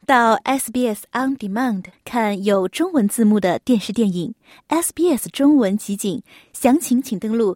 到 SBS On Demand 看有中文字幕的电视电影 SBS 中文集锦，详情请登录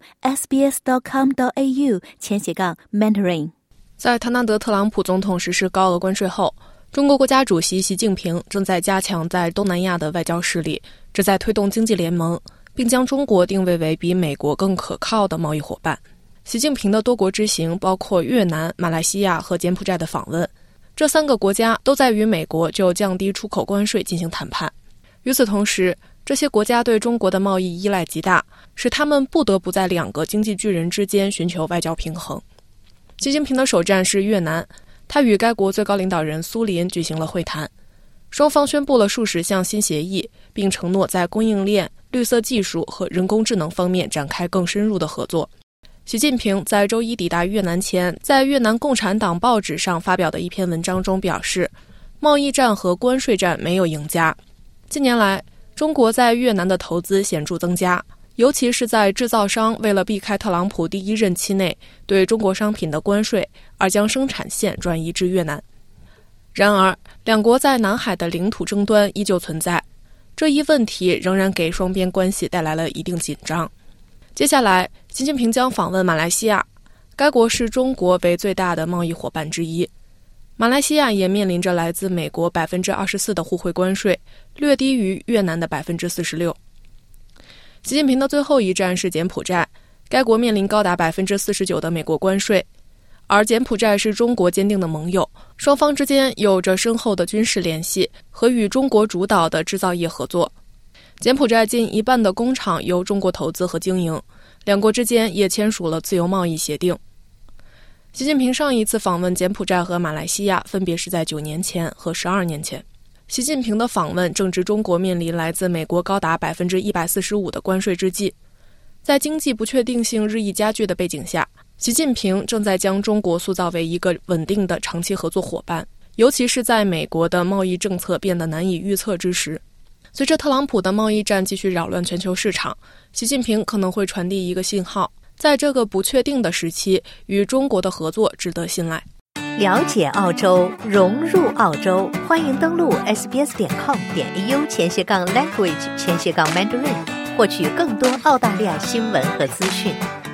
sbs.com.au/Mandarin。 在唐纳德·特朗普总统实施高额关税后，中国国家主席习近平正在加强在东南亚的外交势力，旨在推动经济联盟，并将中国定位为比美国更可靠的贸易伙伴。习近平的多国之行包括越南、马来西亚和柬埔寨的访问，这3个国家都在与美国就降低出口关税进行谈判。与此同时，这些国家对中国的贸易依赖极大，使他们不得不在2个经济巨人之间寻求外交平衡。习近平的首站是越南，他与该国最高领导人苏林举行了会谈，双方宣布了数十项新协议，并承诺在供应链、绿色技术和人工智能方面展开更深入的合作。习近平在周一抵达越南前，在越南共产党报纸上发表的一篇文章中表示，贸易战和关税战没有赢家。近年来，中国在越南的投资显著增加，尤其是在制造商为了避开特朗普第1任期内对中国商品的关税，而将生产线转移至越南。然而，2国在南海的领土争端依旧存在，这一问题仍然给双边关系带来了一定紧张。接下来，习近平将访问马来西亚，该国是中国为最大的贸易伙伴之一。马来西亚也面临着来自美国 24% 的互惠关税，略低于越南的 46%。习近平的最后一站是柬埔寨，该国面临高达 49% 的美国关税，而柬埔寨是中国坚定的盟友，双方之间有着深厚的军事联系和与中国主导的制造业合作。柬埔寨近1半的工厂由中国投资和经营，2国之间也签署了自由贸易协定。习近平上一次访问柬埔寨和马来西亚分别是在9年前和12年前。习近平的访问正值中国面临来自美国高达 145% 的关税之际，在经济不确定性日益加剧的背景下，习近平正在将中国塑造为一个稳定的长期合作伙伴，尤其是在美国的贸易政策变得难以预测之时。随着特朗普的贸易战继续扰乱全球市场，习近平可能会传递一个信号，在这个不确定的时期，与中国的合作值得信赖。 了解澳洲，融入澳洲，欢迎登录 sbs.com.au/language/Mandarin， 获取更多澳大利亚新闻和资讯。